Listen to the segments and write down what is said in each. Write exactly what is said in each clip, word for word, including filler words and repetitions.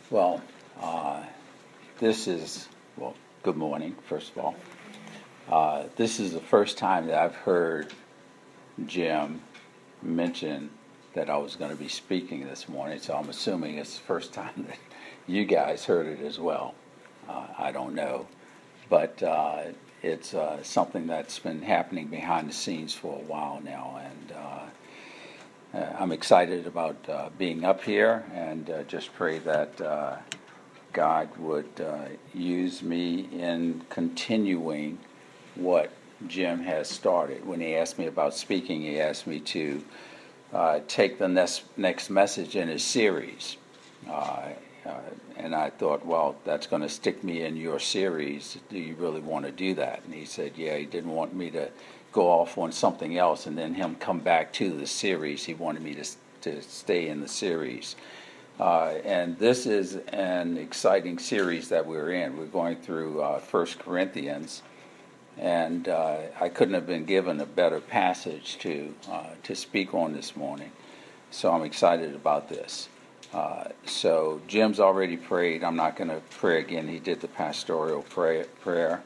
Well, uh, this is, well, good morning, first of all. Uh, this is the first time that I've heard Jim mention that I was going to be speaking this morning, so I'm assuming it's the first time that you guys heard it as well. Uh, I don't know. But uh, it's uh, something that's been happening behind the scenes for a while now, and uh, uh, I'm excited about uh, being up here, and uh, just pray that uh, God would uh, use me in continuing what Jim has started. When he asked me about speaking, he asked me to uh, take the next, next message in his series. Uh, uh, and I thought, well, that's going to stick me in your series. Do you really want to do that? And he said, yeah, he didn't want me to go off on something else and then him come back to the series. He wanted me to, to stay in the series. Uh, and this is an exciting series that we're in. We're going through uh, First Corinthians. And uh, I couldn't have been given a better passage to uh, to speak on this morning. So I'm excited about this. Uh, so Jim's already prayed. I'm not going to pray again. He did the pastoral pray, prayer.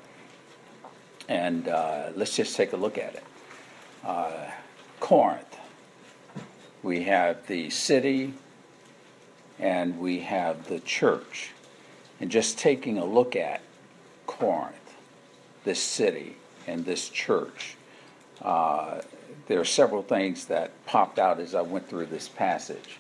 And uh, let's just take a look at it. Uh, Corinth. We have the city and we have the church. And just taking a look at Corinth, this city and this church, uh, there are several things that popped out as I went through this passage.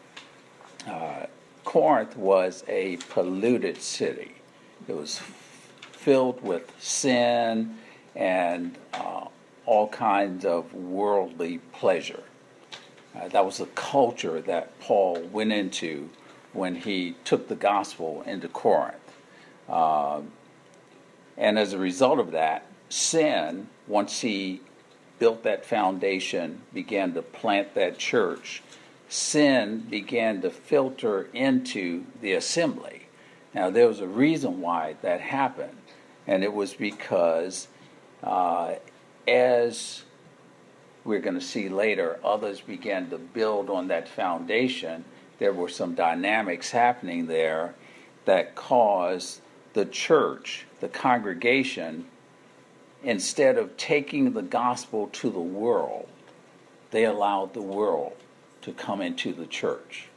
Uh, Corinth was a polluted city. It was f- filled with sin and uh, all kinds of worldly pleasure. Uh, that was the culture that Paul went into when he took the gospel into Corinth. Uh, and as a result of that, sin, once he built that foundation, began to plant that church, sin began to filter into the assembly. Now, there was a reason why that happened, and it was because uh, as we're going to see later, others began to build on that foundation. There were some dynamics happening there that caused the church, the congregation, instead of taking the gospel to the world, they allowed the world to come into the church.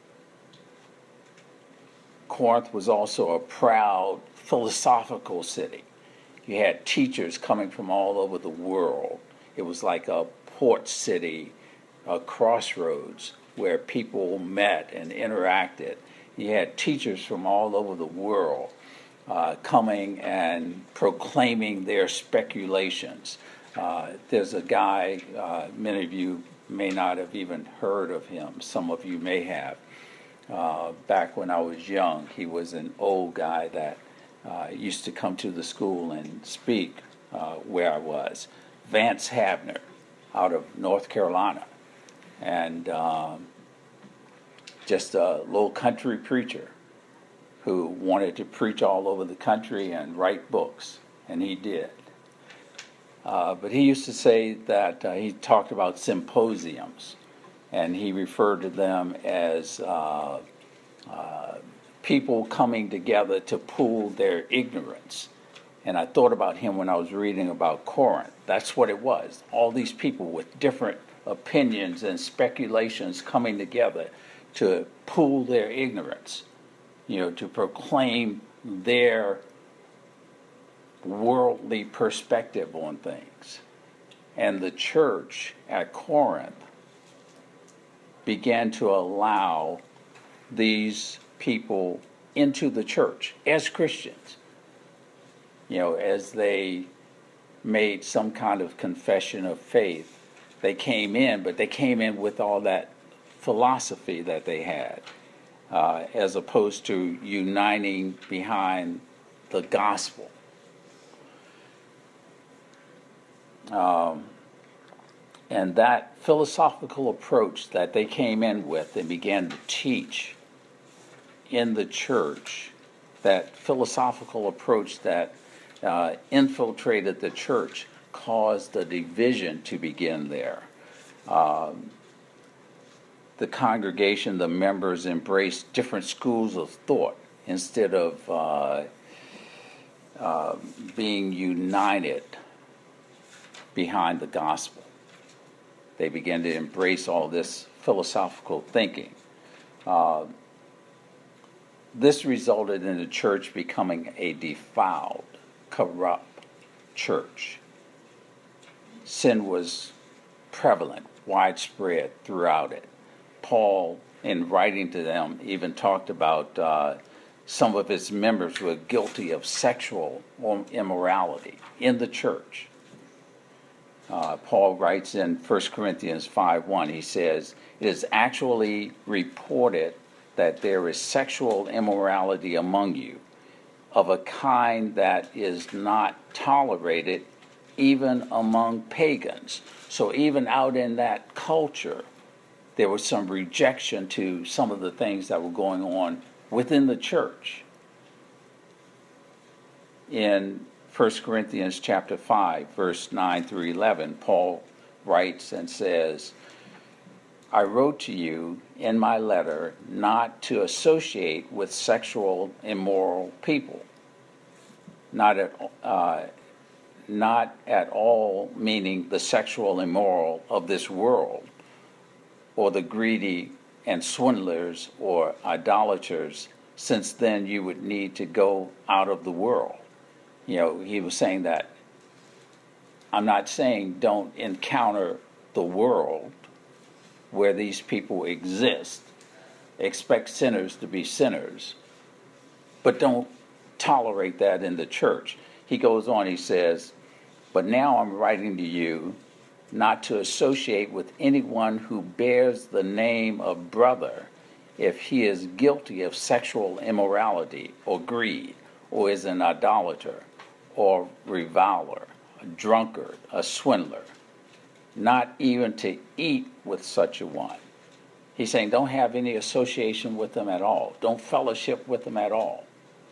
Corinth was also a proud philosophical city. You had teachers coming from all over the world. It was like a port city, a crossroads where people met and interacted. You had teachers from all over the world uh, coming and proclaiming their speculations. Uh, there's a guy, uh, many of you may not have even heard of him. Some of you may have. Uh, back when I was young, he was an old guy that uh, used to come to the school and speak uh, where I was. Vance Havner, out of North Carolina. And um, just a little country preacher who wanted to preach all over the country and write books. And he did. Uh, but he used to say that uh, he talked about symposiums, and he referred to them as uh, uh, people coming together to pool their ignorance. And I thought about him when I was reading about Corinth. That's what it was. All these people with different opinions and speculations coming together to pool their ignorance, you know, to proclaim their worldly perspective on things. And the church at Corinth began to allow these people into the church as Christians. You know, as they made some kind of confession of faith, they came in, but they came in with all that philosophy that they had, uh, as opposed to uniting behind the gospel. Um, and that philosophical approach that they came in with and began to teach in the church, that philosophical approach that uh, infiltrated the church, caused a division to begin there. Um, the congregation, the members embraced different schools of thought instead of uh, uh, being united behind the gospel. They began to embrace all this philosophical thinking. Uh, this resulted in the church becoming a defiled, corrupt church. Sin was prevalent, widespread throughout it. Paul, in writing to them, even talked about uh, some of its members were guilty of sexual immorality in the church. Uh, Paul writes in First Corinthians five one, he says, "It is actually reported that there is sexual immorality among you, of a kind that is not tolerated even among pagans." So even out in that culture, there was some rejection to some of the things that were going on within the church. In First Corinthians chapter five, verse nine through eleven, Paul writes and says, "I wrote to you in my letter not to associate with sexual immoral people, not at uh, not at all meaning the sexual immoral of this world, or the greedy and swindlers or idolaters, since then you would need to go out of the world." You know, he was saying that I'm not saying don't encounter the world where these people exist. Expect sinners to be sinners, but don't tolerate that in the church. He goes on, he says, "But now I'm writing to you not to associate with anyone who bears the name of brother if he is guilty of sexual immorality or greed, or is an idolater, or reviler, a drunkard, a swindler, not even to eat with such a one." He's saying don't have any association with them at all. Don't fellowship with them at all.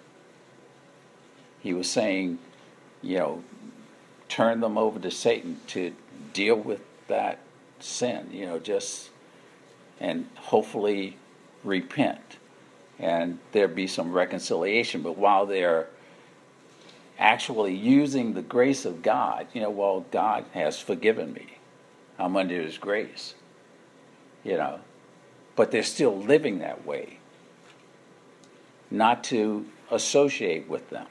He was saying, you know, turn them over to Satan to deal with that sin, you know, just, and hopefully repent, and there be some reconciliation. But while they're actually using the grace of God, you know, well, God has forgiven me. I'm under his grace, you know, but they're still living that way. Not to associate with them.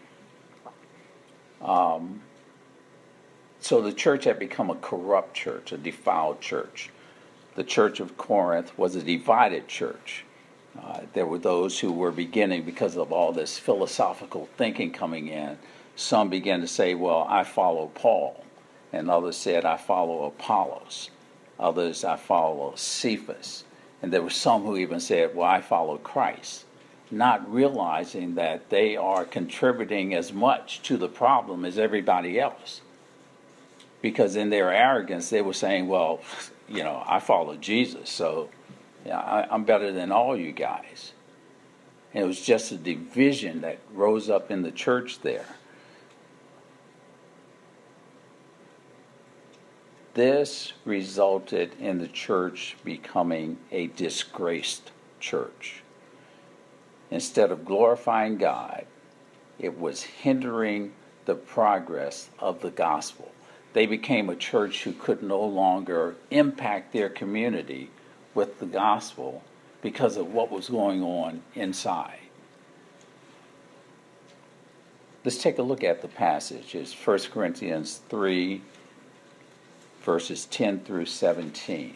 Um, so the church had become a corrupt church, a defiled church. The church of Corinth was a divided church. Uh, there were those who were beginning, because of all this philosophical thinking coming in, some began to say, well, I follow Paul. And others said, I follow Apollos. Others, I follow Cephas. And there were some who even said, well, I follow Christ. Not realizing that they are contributing as much to the problem as everybody else. Because in their arrogance, they were saying, well, you know, I follow Jesus, so yeah, I, I'm better than all you guys. And it was just a division that rose up in the church there. This resulted in the church becoming a disgraced church. Instead of glorifying God, it was hindering the progress of the gospel. They became a church who could no longer impact their community with the gospel because of what was going on inside. Let's take a look at the passage. It's First Corinthians three, verses ten through seventeen.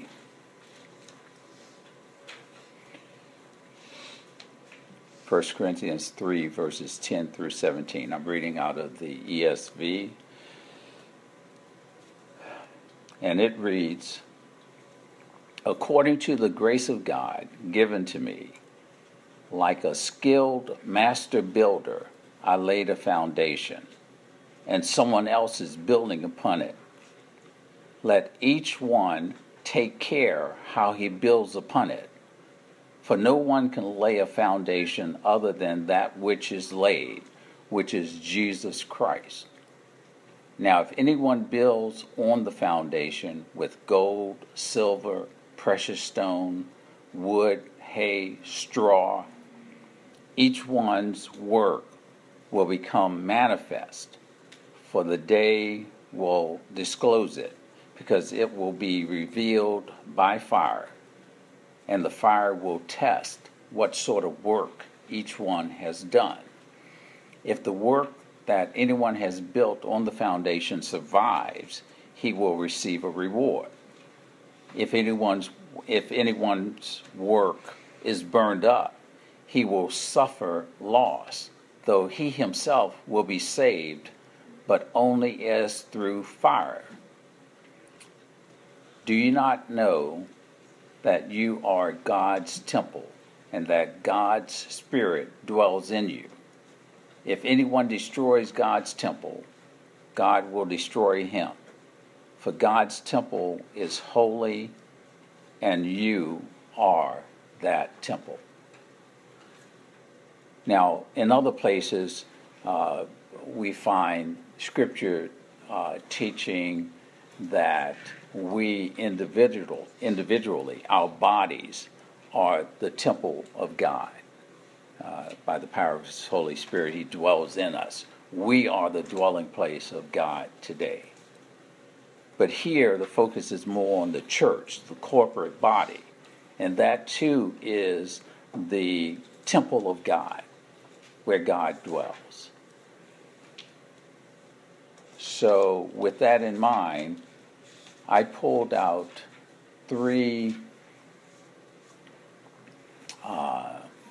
First Corinthians three, verses ten through seventeen. I'm reading out of the E S V. And it reads, "According to the grace of God given to me, like a skilled master builder, I laid a foundation, and someone else is building upon it. Let each one take care how he builds upon it. For no one can lay a foundation other than that which is laid, which is Jesus Christ. Now, if anyone builds on the foundation with gold, silver, precious stone, wood, hay, straw. Each one's work will become manifest, for the day will disclose it, because it will be revealed by fire, and the fire will test what sort of work each one has done. If the work that anyone has built on the foundation survives, he will receive a reward. If anyone's if anyone's work is burned up, he will suffer loss, though he himself will be saved, but only as through fire. Do you not know that you are God's temple, and that God's Spirit dwells in you? If anyone destroys God's temple, God will destroy him. For God's temple is holy, and you are that temple. Now, in other places, uh, we find Scripture uh, teaching that we individual, individually, our bodies, are the temple of God. Uh, by the power of His Holy Spirit, He dwells in us. We are the dwelling place of God today. But here, the focus is more on the church, the corporate body. And that too is the temple of God, where God dwells. So, with that in mind, I pulled out three uh,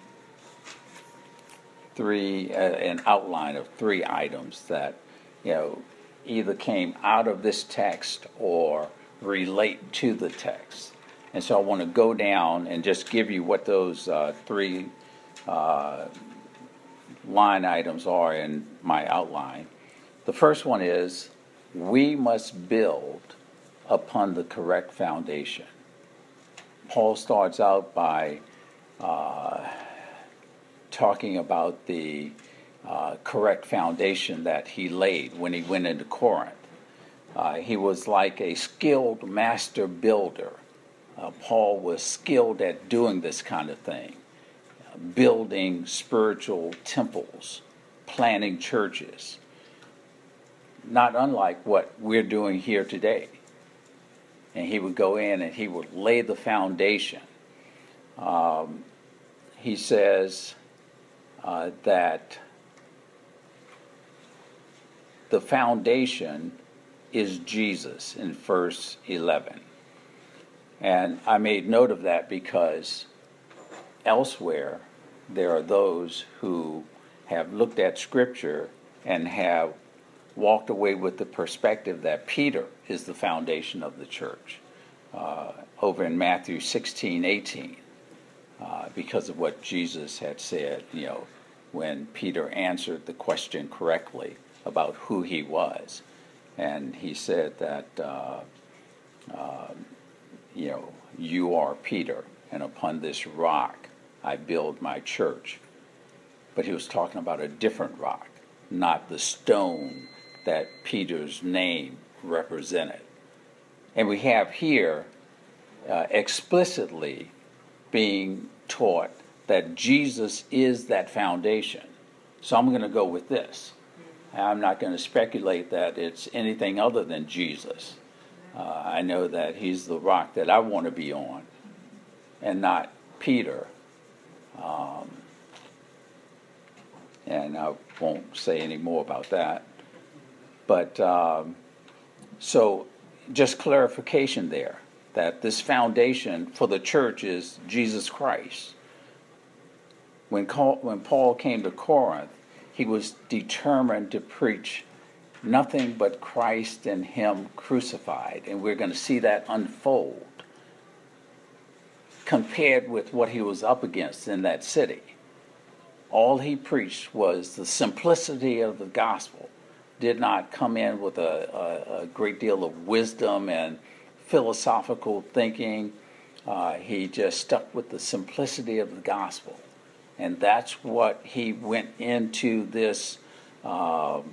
three uh, an outline of three items that, you know, either came out of this text or relate to the text. And so I want to go down and just give you what those uh, three uh, line items are in my outline. The first one is, we must build upon the correct foundation. Paul starts out by uh, talking about the uh, correct foundation that he laid when he went into Corinth. Uh, he was like a skilled master builder. Uh, Paul was skilled at doing this kind of thing, uh, building spiritual temples, planting churches, not unlike what we're doing here today. And he would go in and he would lay the foundation. Um, he says uh, that the foundation is Jesus in verse eleven. And I made note of that because elsewhere there are those who have looked at Scripture and have walked away with the perspective that Peter is the foundation of the church. Uh, over in Matthew sixteen eighteen, uh, because of what Jesus had said, you know, when Peter answered the question correctly about who he was. And he said that, uh, uh, you know, you are Peter, and upon this rock I build my church. But he was talking about a different rock, not the stone that Peter's name represented. And we have here uh, explicitly being taught that Jesus is that foundation. So I'm going to go with this. I'm not going to speculate that it's anything other than Jesus. Uh, I know that he's the rock that I want to be on, and not Peter. Um, and I won't say any more about that. But um, so just clarification there, that this foundation for the church is Jesus Christ. When, Paul, when Paul came to Corinth, he was determined to preach nothing but Christ and Him crucified. And we're going to see that unfold compared with what he was up against in that city. All he preached was the simplicity of the gospel. Did not come in with a, a, a great deal of wisdom and philosophical thinking. Uh, he just stuck with the simplicity of the gospel. And that's what he went into this um,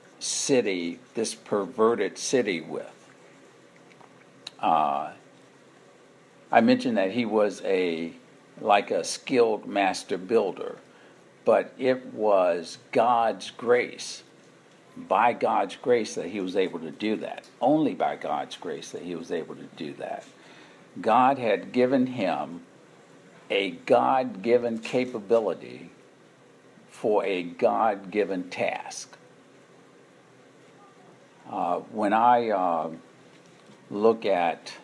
city, this perverted city with. Uh, I mentioned that he was a like a skilled master builder, but it was God's grace, by God's grace, that he was able to do that. Only by God's grace that he was able to do that. God had given him a God-given capability for a God-given task. Uh, when I uh, look at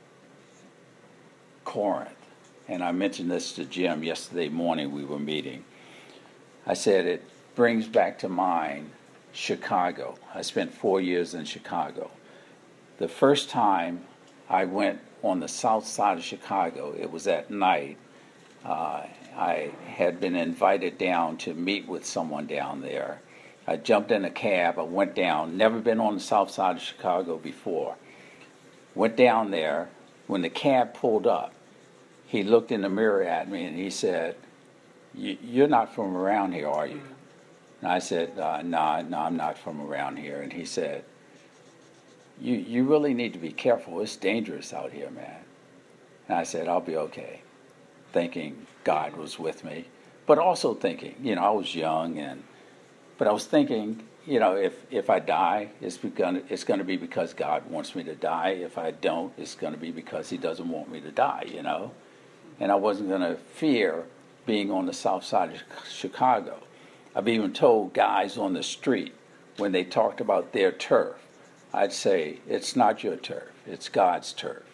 Corinth, and I mentioned this to Jim yesterday morning, we were meeting, I said it brings back to mind Chicago. I spent four years in Chicago. The first time I went on the south side of Chicago, it was at night. Uh, I had been invited down to meet with someone down there. I jumped in a cab, I went down, never been on the south side of Chicago before. Went down there. When the cab pulled up, he looked in the mirror at me and he said, "You're not from around here, are you?" And I said, uh, no, no, I'm not from around here. And he said, you, you really need to be careful. It's dangerous out here, man. And I said, I'll be okay, thinking God was with me, but also thinking, you know, I was young, and but I was thinking, you know, if, if I die, it's gonna, it's going to be because God wants me to die. If I don't, it's going to be because he doesn't want me to die, you know. And I wasn't going to fear being on the south side of Chicago. I've even told guys on the street, when they talked about their turf, I'd say, it's not your turf, it's God's turf.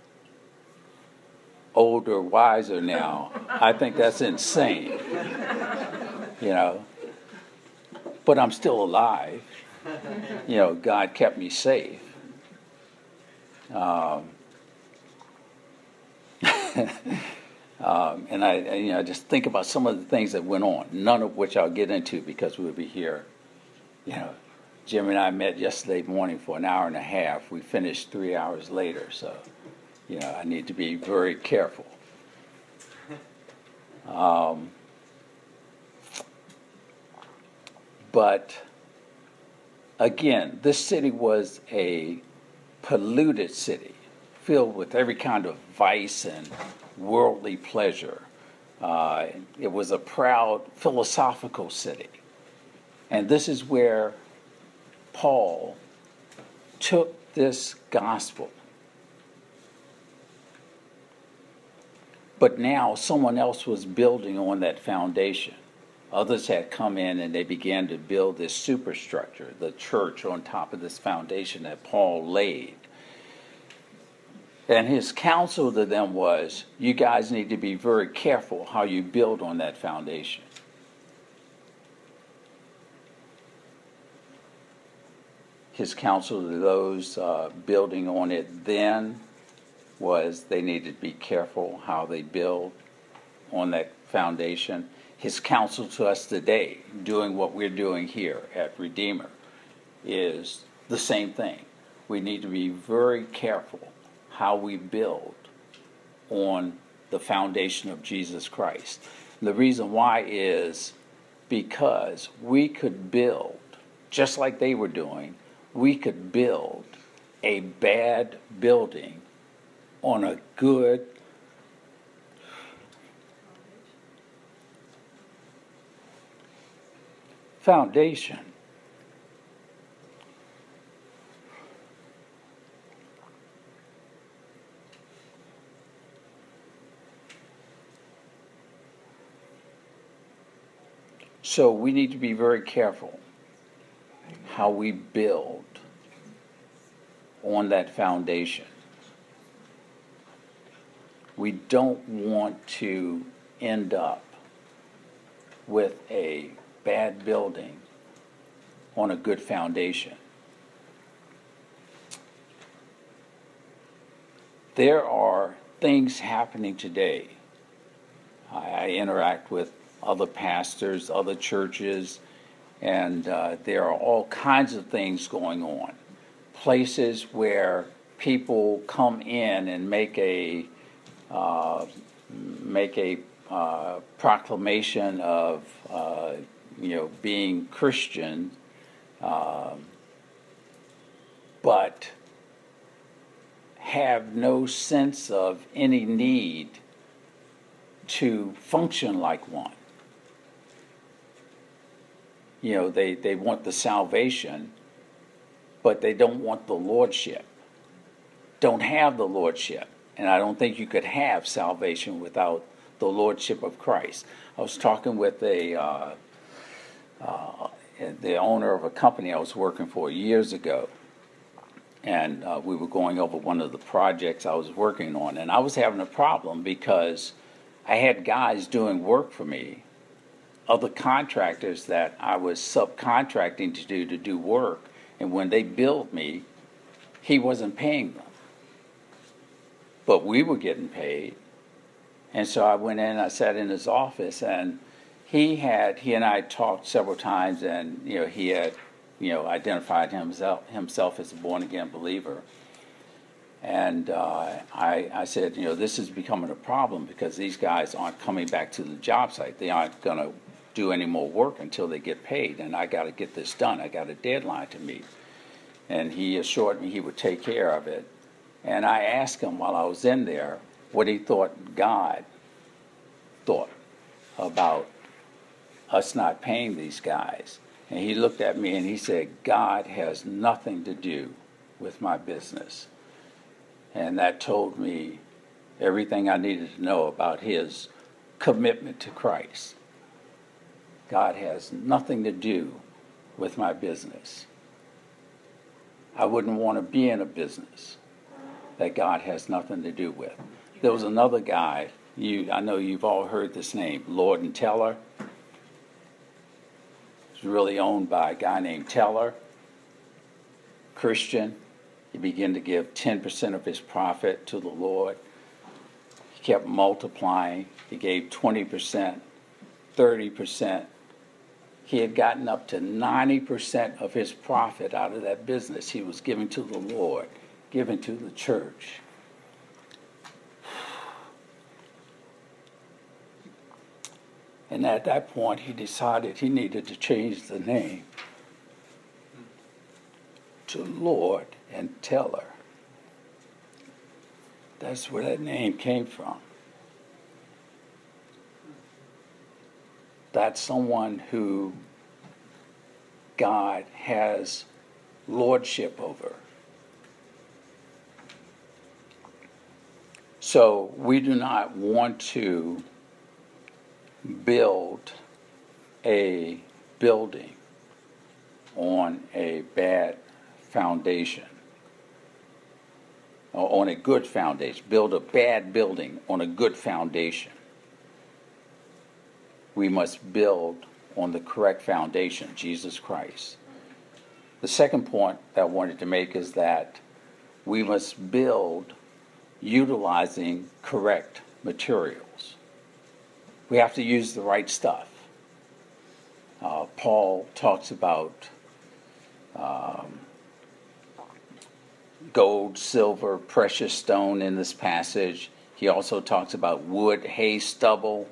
Older, wiser now, I think that's insane, you know. But I'm still alive. You know, God kept me safe. Um, Um, and I, you know, just think about some of the things that went on, none of which I'll get into because we'll be here. You know, Jim and I met yesterday morning for an hour and a half. We finished three hours later, so, you know, I need to be very careful. Um, but, again, this city was a polluted city, filled with every kind of vice and worldly pleasure. Uh, it was a proud philosophical city. And this is where Paul took this gospel. But now someone else was building on that foundation. Others had come in and they began to build this superstructure, the church, on top of this foundation that Paul laid. And his counsel to them was, you guys need to be very careful how you build on that foundation. His counsel to those uh, building on it then was they needed to be careful how they build on that foundation. His counsel to us today, doing what we're doing here at Redeemer, is the same thing. We need to be very careful how we build on the foundation of Jesus Christ. And the reason why is because we could build, just like they were doing, we could build a bad building on a good foundation. So we need to be very careful how we build on that foundation. We don't want to end up with a bad building on a good foundation. There are things happening today. I, I interact with other pastors, other churches, and uh, there are all kinds of things going on. Places where people come in and make a uh, make a uh, proclamation of uh, you know being Christian, uh, but have no sense of any need to function like one. You know, they, they want the salvation, but they don't want the lordship. Don't have the lordship. And I don't think you could have salvation without the lordship of Christ. I was talking with a uh, uh, the owner of a company I was working for years ago, and uh, we were going over one of the projects I was working on, and I was having a problem because I had guys doing work for me, other contractors that I was subcontracting to do to do work, and when they billed me, he wasn't paying them. But we were getting paid. And so I went in, I sat in his office, and he had, he and I talked several times, and, you know, he had, you know, identified himself, himself as a born-again believer. And uh, I, I said, you know, this is becoming a problem because these guys aren't coming back to the job site. They aren't going to do any more work until they get paid, and I got to get this done. I got a deadline to meet. And he assured me he would take care of it. And I asked him while I was in there what he thought God thought about us not paying these guys. And he looked at me and he said, God has nothing to do with my business. And that told me everything I needed to know about his commitment to Christ. God has nothing to do with my business. I wouldn't want to be in a business that God has nothing to do with. There was another guy, you I know you've all heard this name, Lord and Teller. It's really owned by a guy named Teller, Christian. He began to give ten percent of his profit to the Lord. He kept multiplying. He gave twenty percent, thirty percent. He had gotten up to ninety percent of his profit out of that business he was giving to the Lord, giving to the church. And at that point, he decided he needed to change the name to Lord and Teller. That's where that name came from. That's someone who God has lordship over. So we do not want to build a building on a bad foundation, or on a good foundation. Build a bad building on a good foundation. We must build on the correct foundation, Jesus Christ. The second point that I wanted to make is that we must build utilizing correct materials. We have to use the right stuff. Uh, Paul talks about um, gold, silver, precious stone in this passage. He also talks about wood, hay, stubble.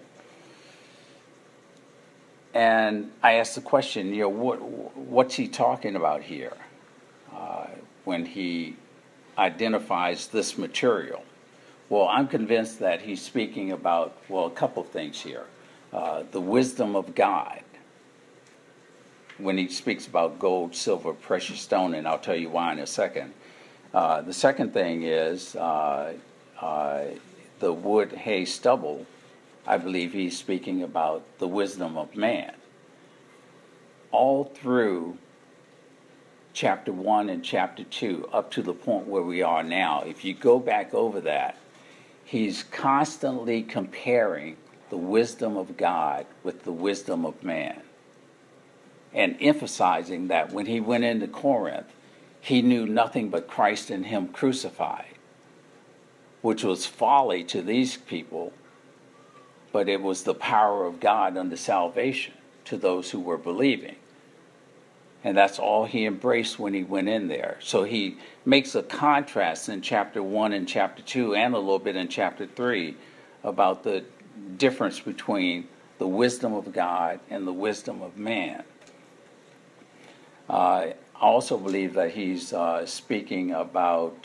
And I asked the question, you know, what what's he talking about here uh, when he identifies this material? Well, I'm convinced that he's speaking about, well, a couple of things here. Uh, the wisdom of God, when he speaks about gold, silver, precious stone, and I'll tell you why in a second. Uh, the second thing is uh, uh, the wood, hay, stubble. I believe he's speaking about the wisdom of man. All through chapter one and chapter two, up to the point where we are now, if you go back over that, he's constantly comparing the wisdom of God with the wisdom of man, and emphasizing that when he went into Corinth, he knew nothing but Christ and him crucified, which was folly to these people, but it was the power of God unto salvation to those who were believing. And that's all he embraced when he went in there. So he makes a contrast in chapter one and chapter two, and a little bit in chapter three, about the difference between the wisdom of God and the wisdom of man. Uh, I also believe that he's uh, speaking about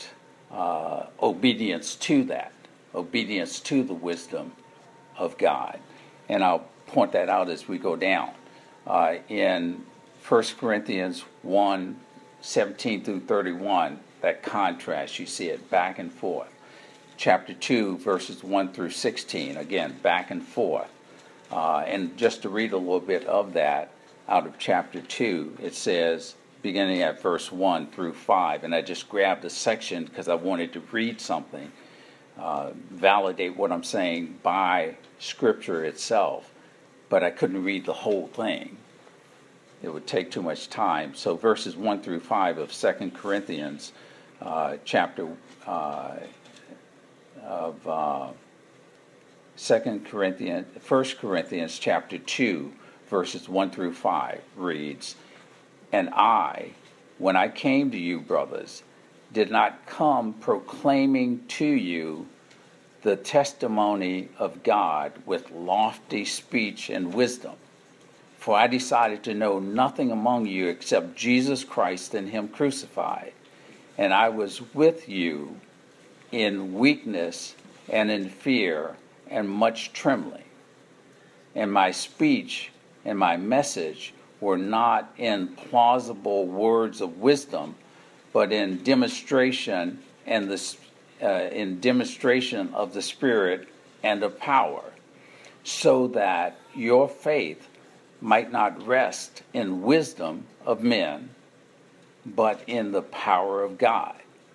uh, obedience to that, obedience to the wisdom of God. And I'll point that out as we go down. Uh, in First Corinthians one, seventeen through thirty-one, that contrast, you see it back and forth. Chapter two, verses one through sixteen, again, back and forth. Uh, and just to read a little bit of that out of chapter two, it says, beginning at verse one through five, and I just grabbed a section because I wanted to read something, uh, validate what I'm saying by Scripture itself, but I couldn't read the whole thing. It would take too much time. So verses one through five of Second Corinthians, uh, chapter uh, of uh, Second Corinthians, First Corinthians chapter two, verses one through five reads, "And I, when I came to you, brothers, did not come proclaiming to you the testimony of God with lofty speech and wisdom. For I decided to know nothing among you except Jesus Christ and Him crucified. And I was with you in weakness and in fear and much trembling. And my speech and my message were not in plausible words of wisdom, but in demonstration and the uh, in demonstration of the Spirit and of power, so that your faith might not rest in wisdom of men, but in the power of God."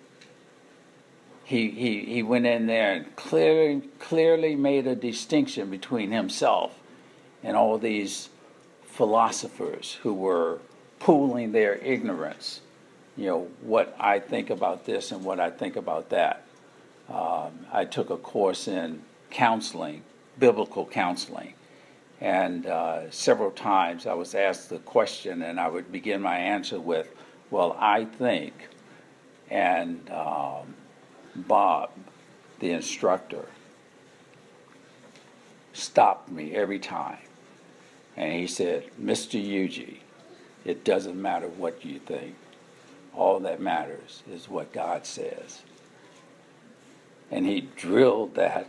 He he he went in there and clearly clearly made a distinction between himself and all these philosophers who were pooling their ignorance. You know, what I think about this and what I think about that. Um, I took a course in counseling, biblical counseling, and uh, several times I was asked the question, and I would begin my answer with, "Well, I think," and um, Bob, the instructor, stopped me every time. And he said, "Mister Yuji, it doesn't matter what you think. All that matters is what God says." And he drilled that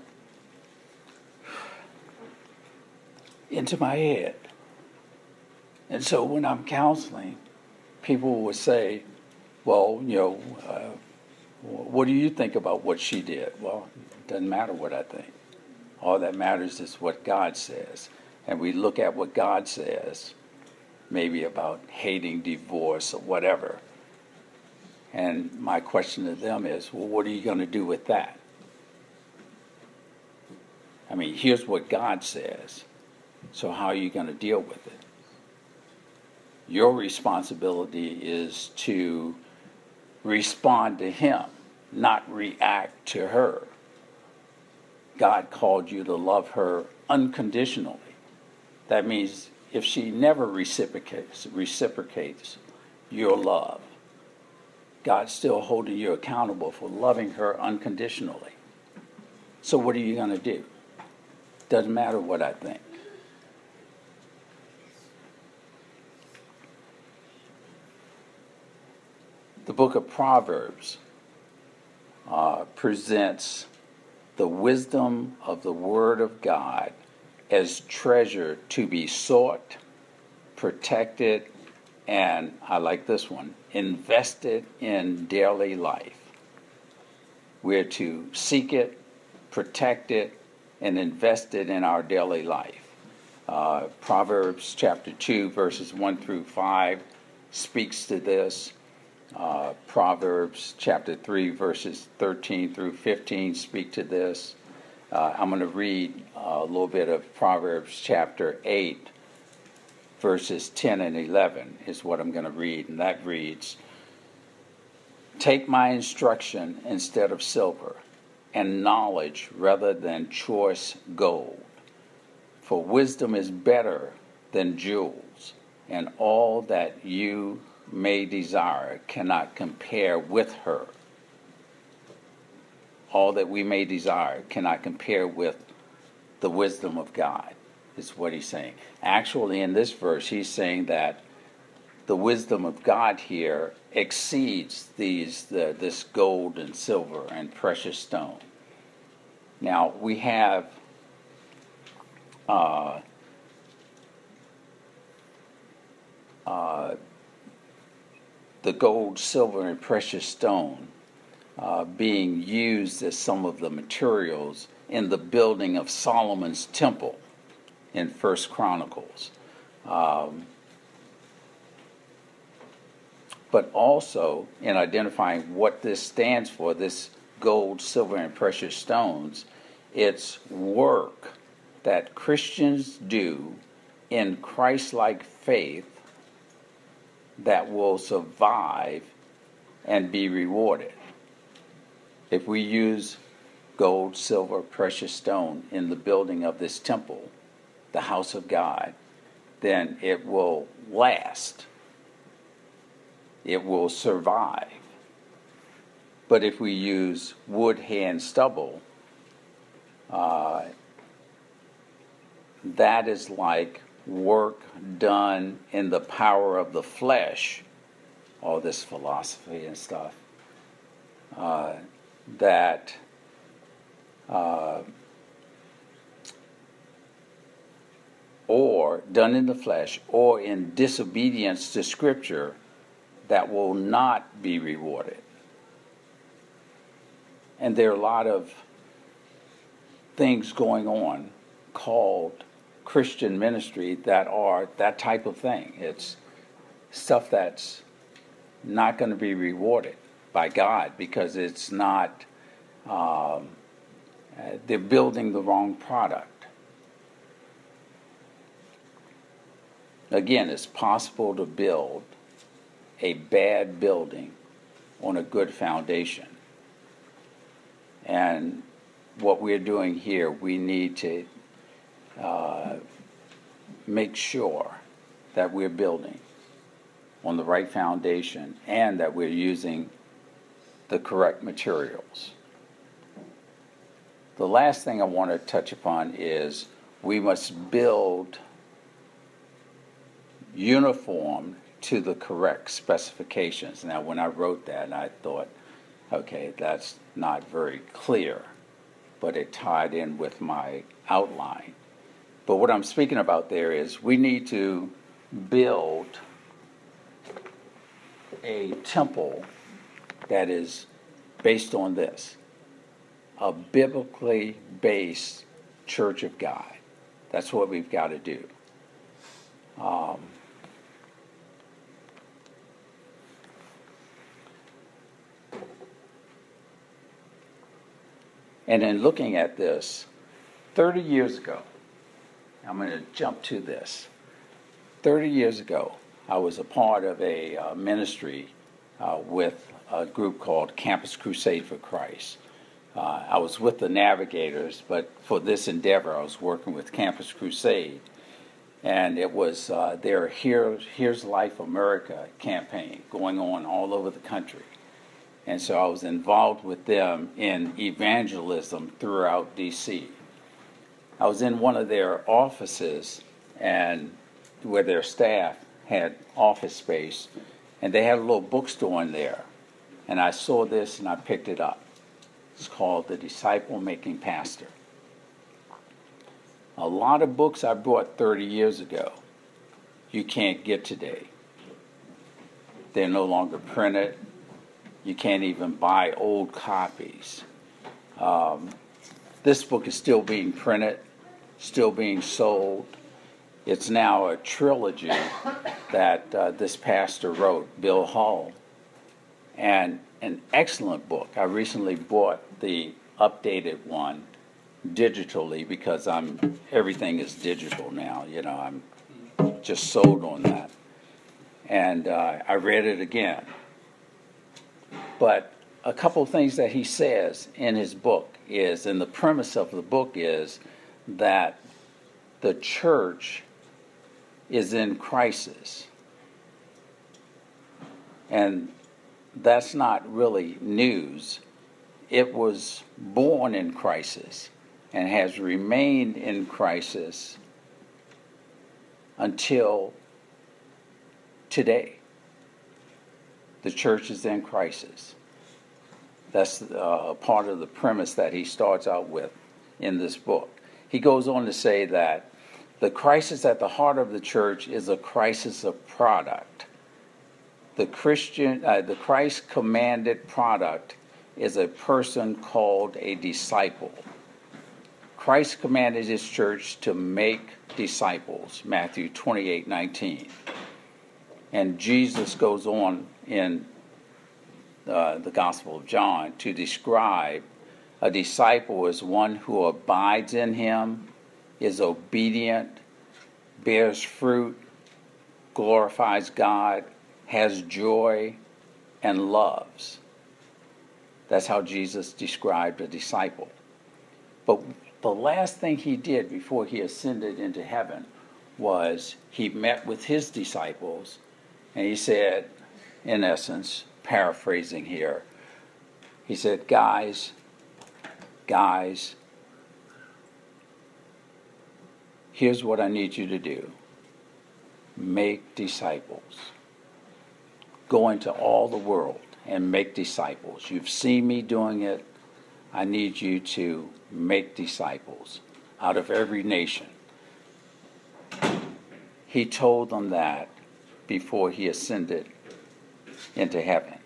into my head. And so when I'm counseling, people would say, "Well, you know, uh, what do you think about what she did?" Well, it doesn't matter what I think. All that matters is what God says. And we look at what God says, maybe about hating divorce or whatever. And my question to them is, well, what are you going to do with that? I mean, here's what God says. So how are you going to deal with it? Your responsibility is to respond to Him, not react to her. God called you to love her unconditionally. That means if she never reciprocates, reciprocates your love, God's still holding you accountable for loving her unconditionally. So what are you going to do? Doesn't matter what I think. The book of Proverbs uh, presents the wisdom of the Word of God as treasure to be sought, protected, and, I like this one, invested in daily life. We're to seek it, protect it, and invest it in our daily life. Uh, Proverbs chapter two, verses one through five speaks to this. Uh, Proverbs chapter three, verses thirteen through fifteen speak to this. Uh, I'm going to read a little bit of Proverbs chapter eight, verses ten and eleven is what I'm going to read. And that reads, "Take my instruction instead of silver, and knowledge rather than choice gold. For wisdom is better than jewels, and all that you may desire cannot compare with her." All that we may desire cannot compare with the wisdom of God, is what he's saying. Actually, in this verse, he's saying that the wisdom of God here exceeds these the, this gold and silver and precious stone. Now we have uh, uh, the gold, silver, and precious stone uh, being used as some of the materials in the building of Solomon's temple in First Chronicles. Um, but also in identifying what this stands for, this gold, silver, and precious stones, it's work that Christians do in Christ-like faith that will survive and be rewarded. If we use gold, silver, precious stone in the building of this temple, the house of God, then it will last. It will survive. But if we use wood, hay, and stubble, uh, that is like work done in the power of the flesh, all this philosophy and stuff, uh, that uh, or done in the flesh or in disobedience to Scripture that will not be rewarded. And there are a lot of things going on called Christian ministry that are that type of thing. It's stuff that's not going to be rewarded by God because it's not, um, they're building the wrong product. Again, it's possible to build a bad building on a good foundation. And what we're doing here, we need to uh, make sure that we're building on the right foundation and that we're using the correct materials. The last thing I want to touch upon is we must build uniform to the correct specifications. Now, when I wrote that, I thought, okay, that's not very clear, but it tied in with my outline. But what I'm speaking about there is we need to build a temple that is based on this, a biblically based church of God. That's what we've got to do. Um, And in looking at this, thirty years ago, I'm going to jump to this. thirty years ago, I was a part of a uh, ministry uh, with a group called Campus Crusade for Christ. Uh, I was with the Navigators, but for this endeavor, I was working with Campus Crusade. And it was uh, their Here, Here's Life America campaign going on all over the country. And so I was involved with them in evangelism throughout D C. I was in one of their offices and where their staff had office space, and they had a little bookstore in there. And I saw this and I picked it up. It's called The Disciple Making Pastor. A lot of books I bought thirty years ago, you can't get today. They're no longer printed. You can't even buy old copies. Um, this book is still being printed, still being sold. It's now a trilogy that uh, this pastor wrote, Bill Hull, and an excellent book. I recently bought the updated one digitally because I'm everything is digital now. You know, I'm just sold on that. And uh, I read it again. But a couple of things that he says in his book is, and the premise of the book is that the church is in crisis. And that's not really news. It was born in crisis and has remained in crisis until today. The church is in crisis. That's uh, part of the premise that he starts out with in this book. He goes on to say that the crisis at the heart of the church is a crisis of product. The Christian, uh, the Christ-commanded product is a person called a disciple. Christ commanded his church to make disciples, Matthew twenty-eight nineteen. And Jesus goes on in uh, the Gospel of John to describe a disciple as one who abides in him, is obedient, bears fruit, glorifies God, has joy, and loves. That's how Jesus described a disciple. But the last thing he did before he ascended into heaven was he met with his disciples and he said, in essence, paraphrasing here, he said, guys, guys, here's what I need you to do. Make disciples. Go into all the world and make disciples. You've seen me doing it. I need you to make disciples out of every nation. He told them that before he ascended into heaven.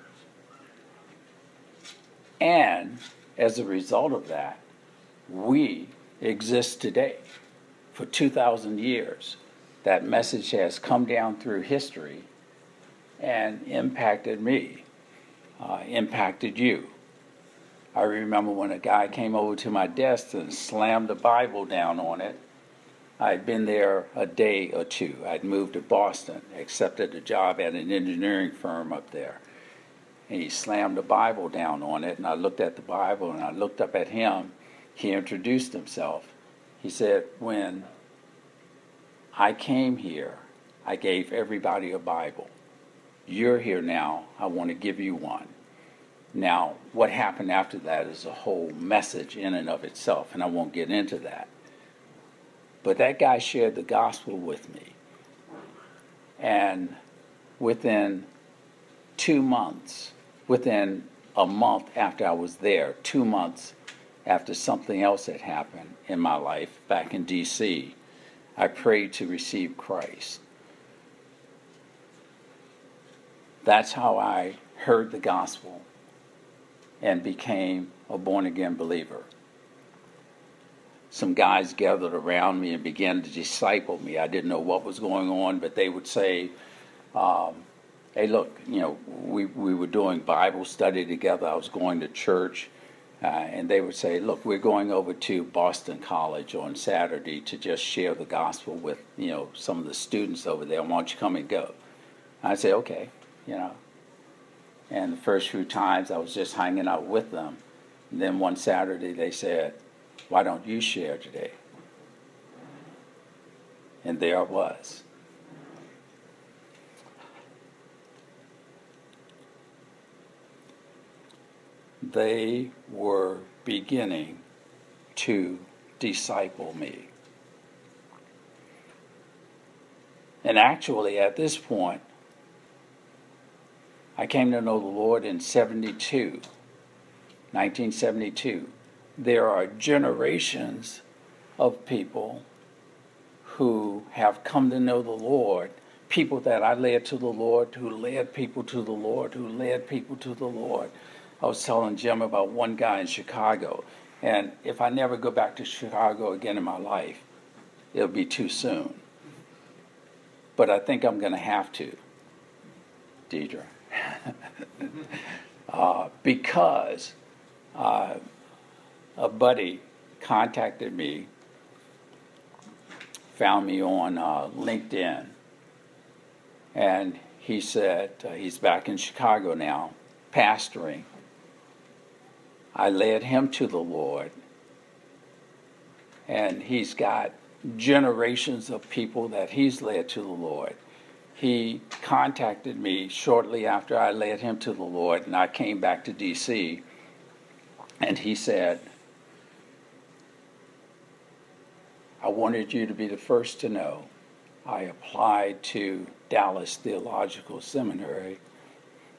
And as a result of that, we exist today. For two thousand years, that message has come down through history and impacted me, uh, impacted you. I remember when a guy came over to my desk and slammed the Bible down on it. I'd been there a day or two. I'd moved to Boston, accepted a job at an engineering firm up there. And he slammed the Bible down on it, and I looked at the Bible, and I looked up at him. He introduced himself. He said, when I came here, I gave everybody a Bible. You're here now. I want to give you one. Now, what happened after that is a whole message in and of itself, and I won't get into that. But that guy shared the gospel with me. And within two months, within a month after I was there, two months after something else had happened in my life back in D C, I prayed to receive Christ. That's how I heard the gospel and became a born-again believer. Some guys gathered around me and began to disciple me. I didn't know what was going on, but they would say, um, hey, look, you know, we, we were doing Bible study together. I was going to church, uh, and they would say, look, we're going over to Boston College on Saturday to just share the gospel with, you know, some of the students over there. Why don't you come and go? I'd say, okay, you know. And the first few times I was just hanging out with them. And then one Saturday they said, why don't you share today? And there I was. They were beginning to disciple me. And actually, at this point, I came to know the Lord in seventy-two, nineteen seventy-two. There are generations of people who have come to know the Lord, people that I led to the Lord, who led people to the Lord, who led people to the Lord. I was telling Jim about one guy in Chicago, and if I never go back to Chicago again in my life, it'll be too soon. But I think I'm going to have to, Deidre, uh, because uh, a buddy contacted me, found me on uh, LinkedIn, and he said uh, he's back in Chicago now, pastoring. I led him to the Lord, and he's got generations of people that he's led to the Lord. He contacted me shortly after I led him to the Lord, and I came back to D C, and he said, I wanted you to be the first to know. I applied to Dallas Theological Seminary,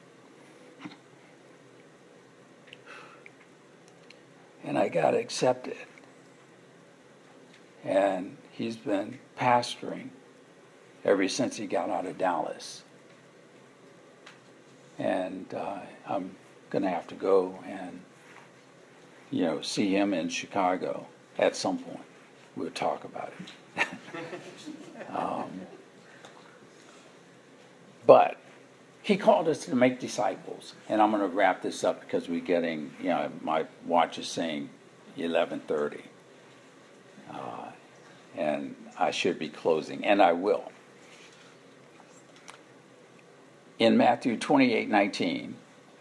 and I got accepted. And he's been pastoring ever since he got out of Dallas. And uh, I'm going to have to go and, you know, see him in Chicago at some point. We'll talk about it. um, but he called us to make disciples. And I'm going to wrap this up because we're getting, you know, my watch is saying eleven thirty. Uh, and I should be closing, and I will. In Matthew twenty-eight nineteen,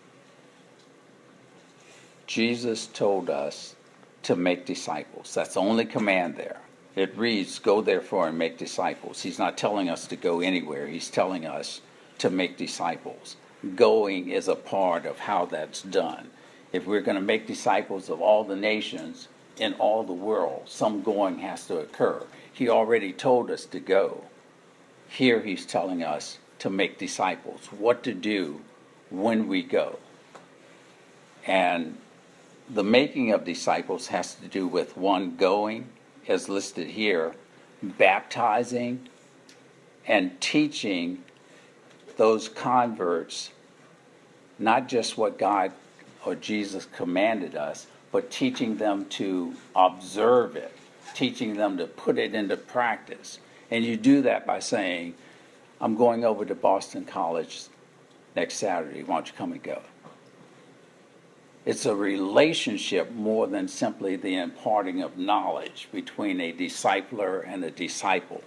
Jesus told us to make disciples. That's the only command there. It reads, go therefore and make disciples. He's not telling us to go anywhere. He's telling us to make disciples. Going is a part of how that's done. If we're going to make disciples of all the nations in all the world, some going has to occur. He already told us to go. Here he's telling us to make disciples, what to do when we go. And the making of disciples has to do with one, going, as listed here, baptizing, and teaching those converts not just what God or Jesus commanded us, but teaching them to observe it, teaching them to put it into practice. And you do that by saying, I'm going over to Boston College next Saturday. Why don't you come and go? It's a relationship more than simply the imparting of knowledge between a discipler and a disciple.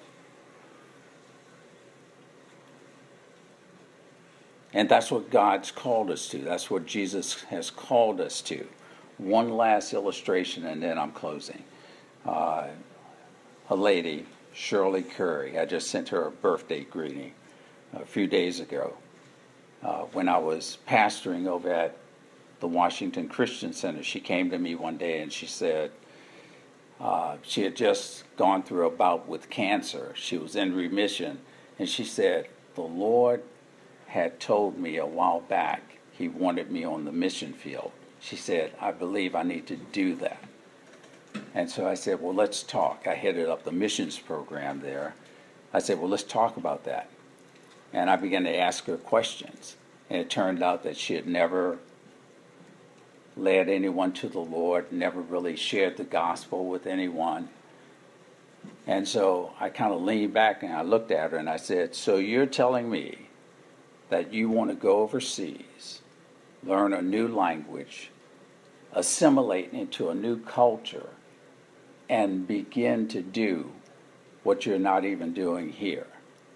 And that's what God's called us to. That's what Jesus has called us to. One last illustration, and then I'm closing. Uh, a lady, Shirley Curry, I just sent her a birthday greeting a few days ago uh, when I was pastoring over at the Washington Christian Center. She came to me one day and she said uh, she had just gone through a bout with cancer. She was in remission, and she said, the Lord had told me a while back he wanted me on the mission field. She said, I believe I need to do that. And so I said, well, let's talk. I headed up the missions program there. I said, well, let's talk about that. And I began to ask her questions. And it turned out that she had never led anyone to the Lord, never really shared the gospel with anyone. And so I kind of leaned back and I looked at her and I said, so you're telling me that you want to go overseas, learn a new language, assimilate into a new culture, and begin to do what you're not even doing here?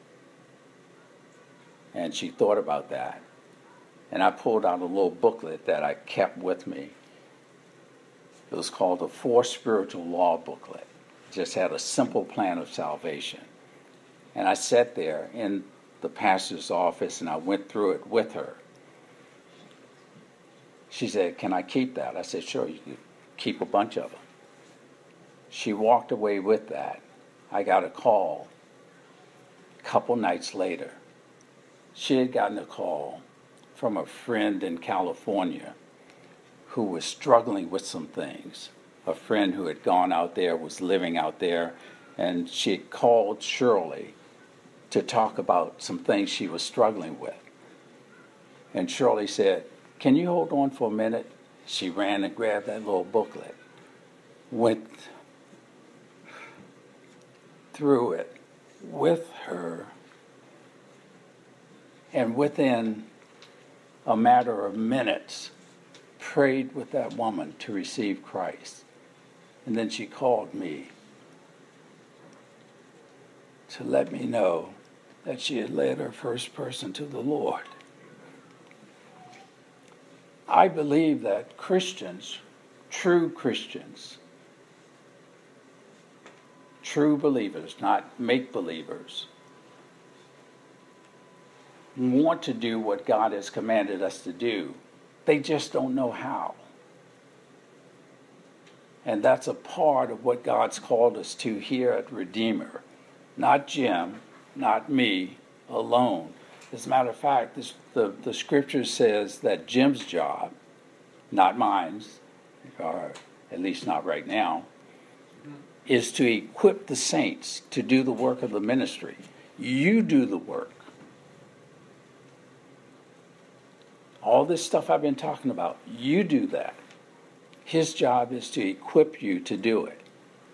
And she thought about that. And I pulled out a little booklet that I kept with me. It was called the Four Spiritual Law booklet. It just had a simple plan of salvation. And I sat there in the pastor's office and I went through it with her. She said, can I keep that? I said, sure, you can keep a bunch of them. She walked away with that. I got a call a couple nights later. She had gotten a call from a friend in California who was struggling with some things. A friend who had gone out there, was living out there, and she had called Shirley to talk about some things she was struggling with. And Shirley said, can you hold on for a minute? She ran and grabbed that little booklet, went through it with her, and within a matter of minutes, prayed with that woman to receive Christ. And then she called me to let me know that she had led her first person to the Lord. I believe that Christians, true Christians, true believers, not make-believers, want to do what God has commanded us to do. They just don't know how. And that's a part of what God's called us to here at Redeemer. Not Jim, not me alone. As a matter of fact, this, the, the scripture says that Jim's job, not mine, or at least not right now, is to equip the saints to do the work of the ministry. You do the work. All this stuff I've been talking about, you do that. His job is to equip you to do it.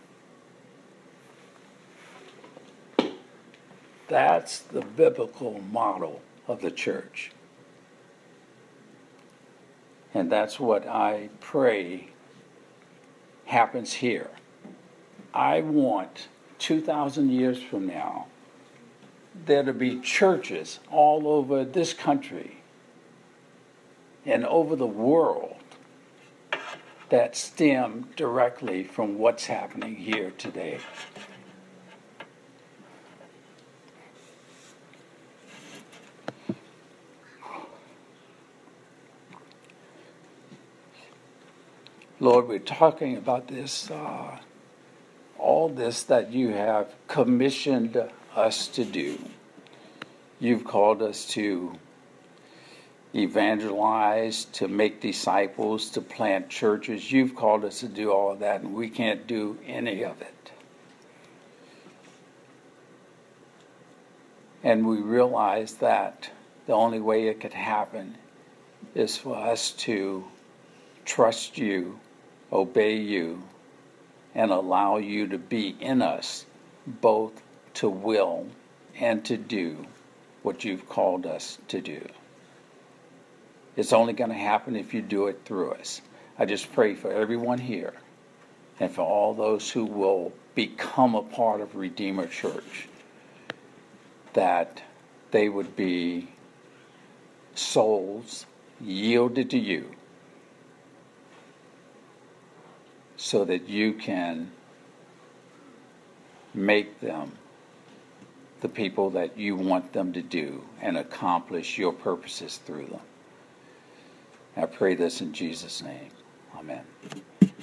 That's the biblical model of the church. And that's what I pray happens here. I want two thousand years from now there to be churches all over this country and over the world that stem directly from what's happening here today. Lord, we're talking about this, uh, all this that you have commissioned us to do. You've called us to evangelize, to make disciples, to plant churches. You've called us to do all of that, and we can't do any of it. And we realize that the only way it could happen is for us to trust you, obey you, and allow you to be in us, both to will and to do what you've called us to do. It's only going to happen if you do it through us. I just pray for everyone here and for all those who will become a part of Redeemer Church, that they would be souls yielded to you, so that you can make them the people that you want them to do and accomplish your purposes through them. I pray this in Jesus' name. Amen.